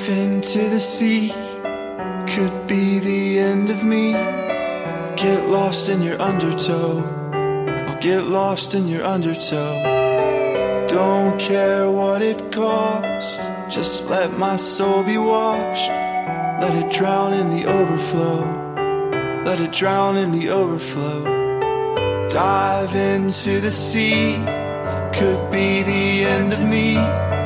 into the sea could be the end of me. Get lost in your undertow. I'll get lost in your undertow. Don't care what it costs, just let my soul be washed. Let it drown in the overflow. Let it drown in the overflow. Dive into the sea could be the end of me.